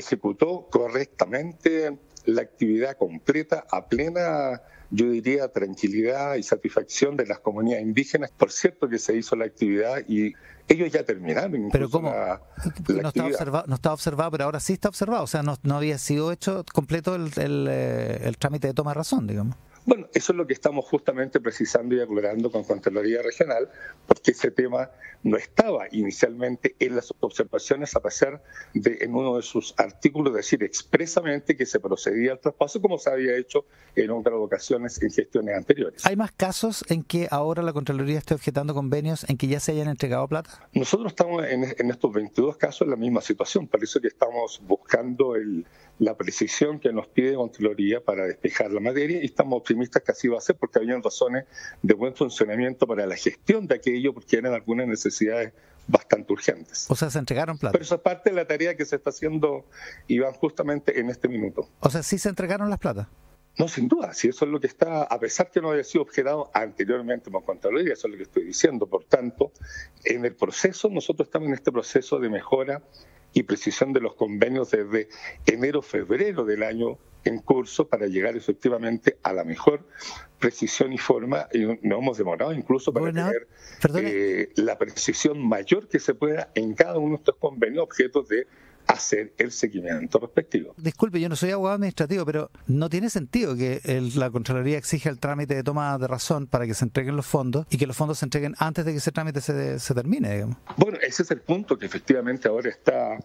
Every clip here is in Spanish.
ejecutó correctamente la actividad completa a plena, yo diría, tranquilidad y satisfacción de las comunidades indígenas. Por cierto que se hizo la actividad y ellos ya terminaron incluso. Pero ¿cómo? La actividad. No estaba observado, pero ahora sí está observado. O sea, no había sido hecho completo el trámite de toma de razón, digamos. Bueno, eso es lo que estamos justamente precisando y aclarando con Contraloría Regional, porque ese tema no estaba inicialmente en las observaciones, a pesar de en uno de sus artículos decir expresamente que se procedía al traspaso como se había hecho en otras ocasiones en gestiones anteriores. ¿Hay más casos en que ahora la Contraloría esté objetando convenios en que ya se hayan entregado plata? Nosotros estamos en estos 22 casos en la misma situación, por eso que estamos buscando la precisión que nos pide Contraloría para despejar la materia y estamos optimistas que así va a ser porque habían razones de buen funcionamiento para la gestión de aquello porque eran algunas necesidades bastante urgentes. O sea, se entregaron plata. Pero eso es parte de la tarea que se está haciendo, Iván, justamente en este minuto. O sea, sí se entregaron las plata. No, sin duda, si eso es lo que está, a pesar que no había sido objetado anteriormente por Contraloría, eso es lo que estoy diciendo. Por tanto, en el proceso, nosotros estamos en este proceso de mejora y precisión de los convenios desde enero-febrero del año en curso para llegar efectivamente a la mejor precisión y forma, y nos hemos demorado incluso para tener la precisión mayor que se pueda en cada uno de estos convenios objetos de hacer el seguimiento respectivo. Disculpe, yo no soy abogado administrativo, pero no tiene sentido que la Contraloría exija el trámite de toma de razón para que se entreguen los fondos y que los fondos se entreguen antes de que ese trámite se termine, digamos. Bueno, ese es el punto que efectivamente ahora está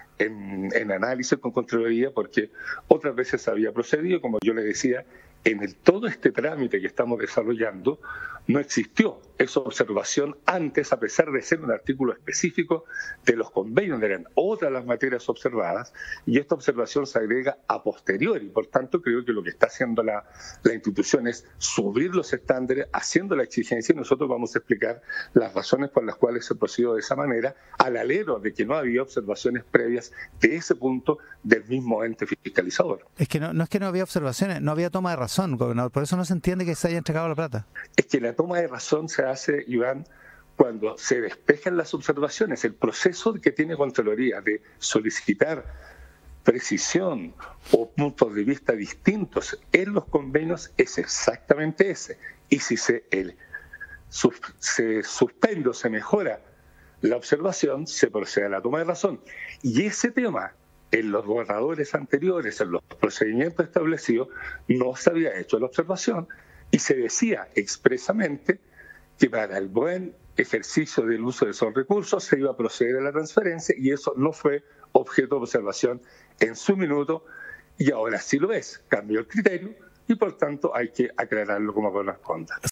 en análisis con Contraloría, porque otras veces se había procedido, como yo le decía, todo este trámite que estamos desarrollando no existió esa observación antes, a pesar de ser un artículo específico de los convenios, eran otras las materias observadas, y esta observación se agrega a posteriori. Por tanto, creo que lo que está haciendo la institución es subir los estándares, haciendo la exigencia, y nosotros vamos a explicar las razones por las cuales se procedió de esa manera, al alero de que no había observaciones previas de ese punto del mismo ente fiscalizador. Es que no es que no había observaciones, no había toma de razón, gobernador, por eso no se entiende que se haya entregado la plata. Es que la toma de razón se hace, Iván, cuando se despejan las observaciones. El proceso que tiene Contraloría de solicitar precisión o puntos de vista distintos en los convenios es exactamente ese. Y si se suspende o se mejora la observación, se procede a la toma de razón. Y ese tema, en los borradores anteriores, en los procedimientos establecidos, no se había hecho la observación y se decía expresamente que para el buen ejercicio del uso de esos recursos se iba a proceder a la transferencia y eso no fue objeto de observación en su minuto y ahora sí lo es. Cambió el criterio y por tanto hay que aclararlo como corresponda.